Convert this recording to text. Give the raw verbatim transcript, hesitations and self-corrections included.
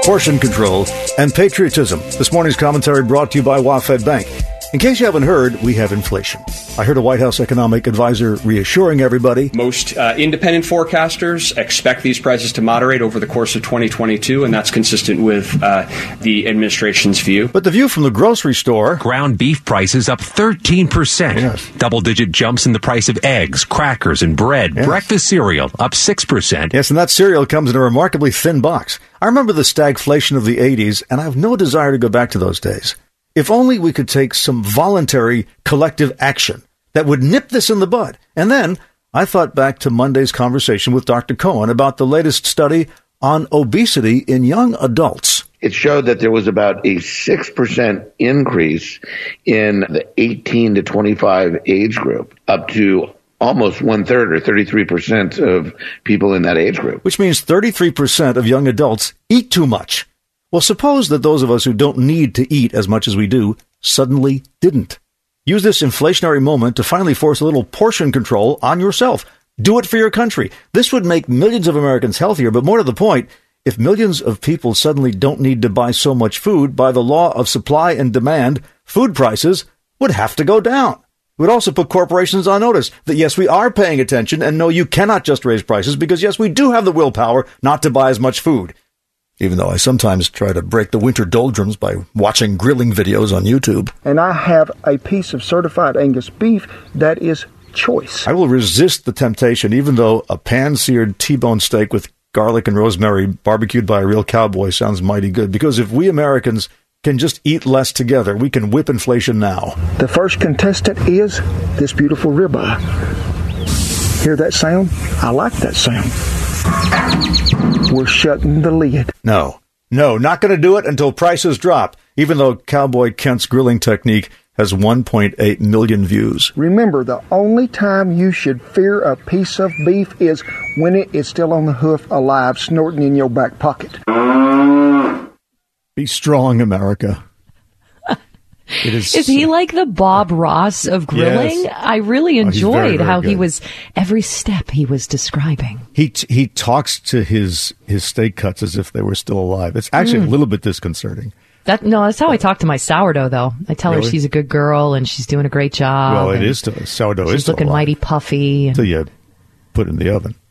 portion control, and patriotism. This morning's commentary brought to you by WaFd Bank. In case you haven't heard, we have inflation. I heard a White House economic advisor reassuring everybody. Most uh, independent forecasters expect these prices to moderate over the course of twenty twenty-two, and that's consistent with uh, the administration's view. But the view from the grocery store... Ground beef prices up thirteen percent. Yes. Double-digit jumps in the price of eggs, crackers, and bread. Yes. Breakfast cereal up six percent. Yes, and that cereal comes in a remarkably thin box. I remember the stagflation of the eighties, and I have no desire to go back to those days. If only we could take some voluntary collective action that would nip this in the bud. And then I thought back to Monday's conversation with Doctor Cohen about the latest study on obesity in young adults. It showed that there was about a six percent increase in the eighteen to twenty-five age group, up to almost one-third or thirty-three percent of people in that age group. Which means thirty-three percent of young adults eat too much. Well, suppose that those of us who don't need to eat as much as we do suddenly didn't. Use this inflationary moment to finally force a little portion control on yourself. Do it for your country. This would make millions of Americans healthier, but more to the point, if millions of people suddenly don't need to buy so much food, by the law of supply and demand, food prices would have to go down. It would also put corporations on notice that, yes, we are paying attention, and no, you cannot just raise prices because, yes, we do have the willpower not to buy as much food. Even though I sometimes try to break the winter doldrums by watching grilling videos on YouTube. And I have a piece of certified Angus beef that is choice. I will resist the temptation, even though a pan-seared T-bone steak with garlic and rosemary barbecued by a real cowboy sounds mighty good. Because if we Americans can just eat less together, we can whip inflation now. The first contestant is this beautiful ribeye. Hear that sound? I like that sound. We're shutting the lid. No, no, not going to do it until prices drop, even though Cowboy Kent's grilling technique has one point eight million views. Remember, the only time you should fear a piece of beef is when it is still on the hoof, alive, snorting in your back pocket. Be strong, America. It is, is he like the Bob Ross of grilling? Yes. I really enjoyed oh, very, very how good. he was, every step he was describing. He t- he talks to his, his steak cuts as if they were still alive. It's actually mm. a little bit disconcerting. That No, that's how I talk to my sourdough, though. I tell really? her she's a good girl and she's doing a great job. Well, it is to, sourdough she's is still looking alive. mighty puffy. Until you put it in the oven.